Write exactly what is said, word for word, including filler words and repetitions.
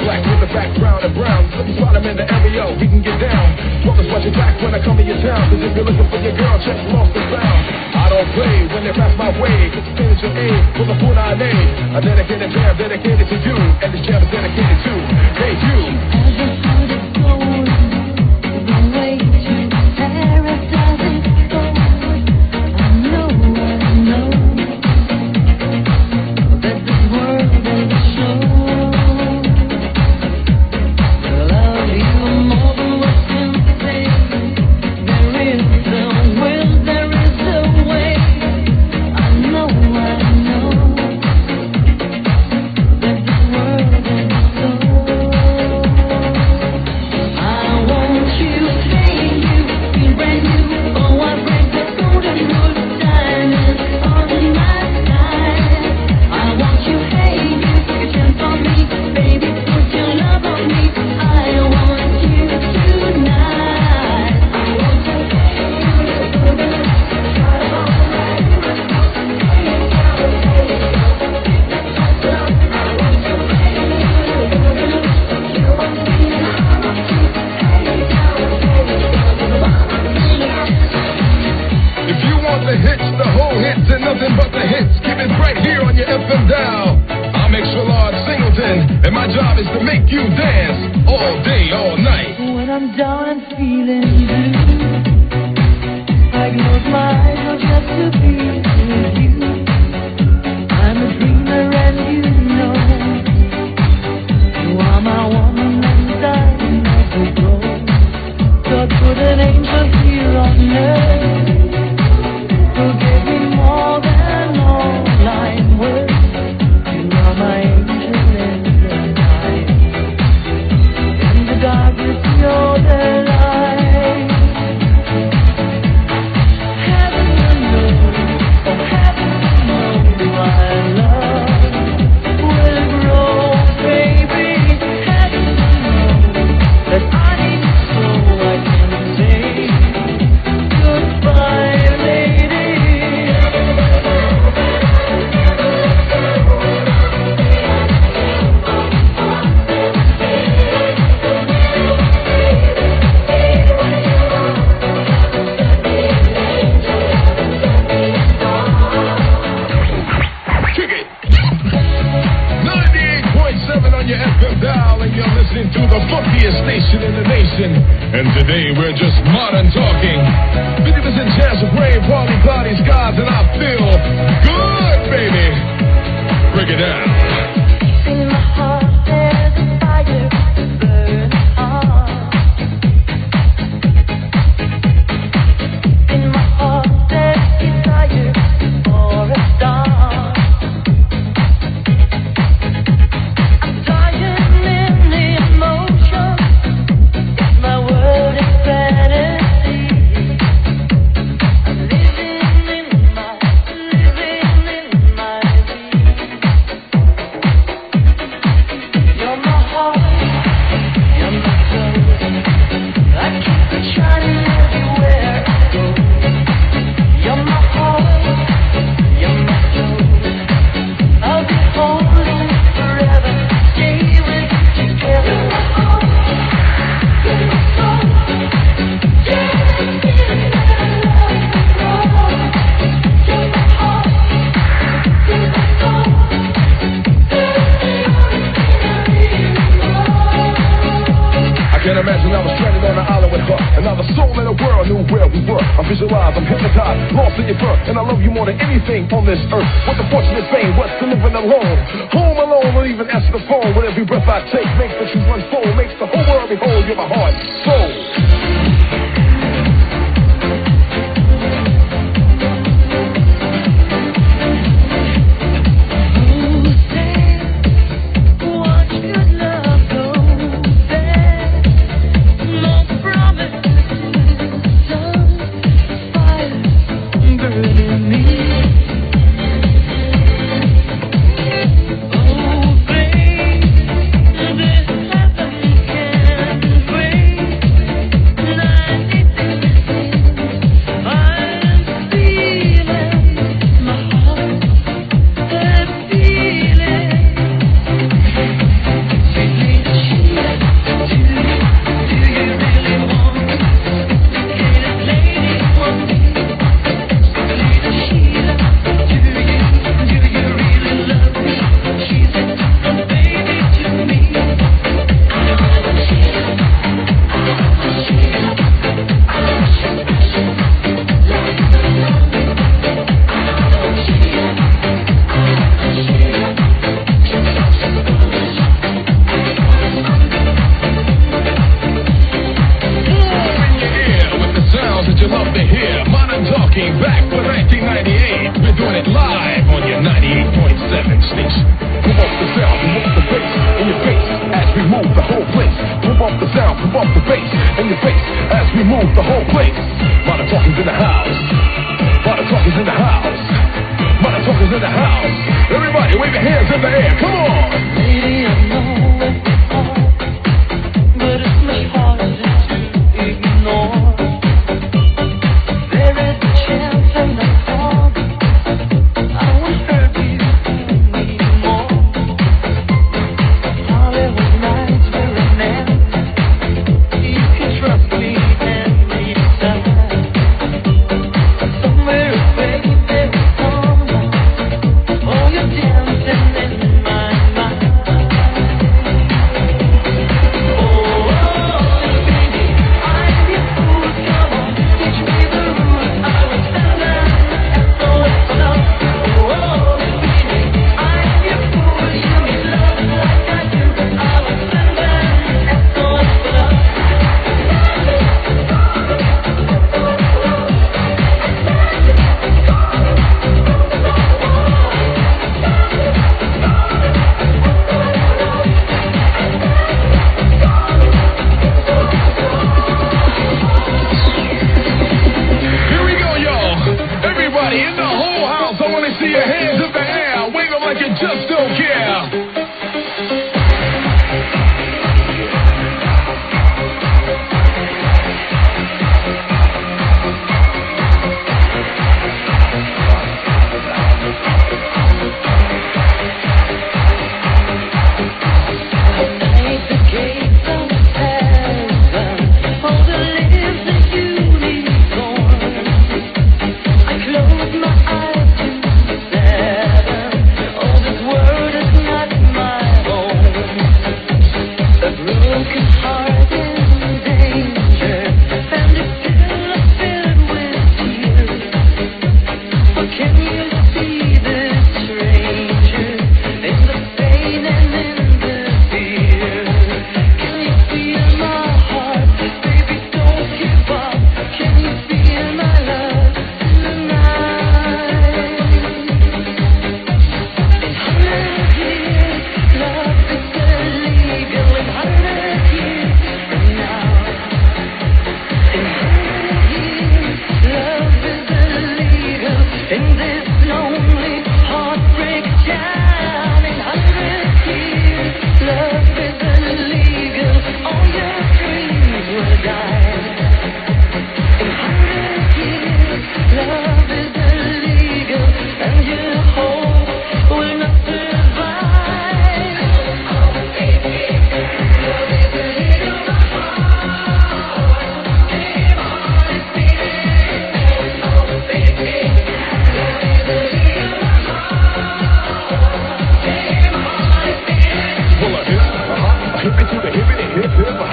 black with the background and brown. Let me spot him in the area, we can get down. Brothers watch your back when I come to your town. Cause if you're looking for your girl, check lost and found. I don't play when they pass my way. Cause the finish your aid for the food I name. A dedicated jam dedicated to you. And this jam is dedicated to, hey you. On this earth, what the fortunate fame, what's to living alone, home alone, or even answer the phone. With every breath I take, makes the truth unfold, makes the whole world behold. You're my heart, soul. This we move the whole place. Pump up the sound, pump up the bass in your face as we move the whole place. Modern talkers in the house. Modern talkers in the house. Modern talkers in the house. Everybody wave your hands in the air. Come on. Lady, I know it's hard, but it's much harder to ignore. There is a chance and I thought I won't hurt you anymore. Hollywood nights were an end. You can trust me anytime. Somewhere away there is someone. Oh, you're dancing in my mind. In the whole house, I want to see your hands in the air. Wave them like you just don't care. Hip it to the hip it, hip hip.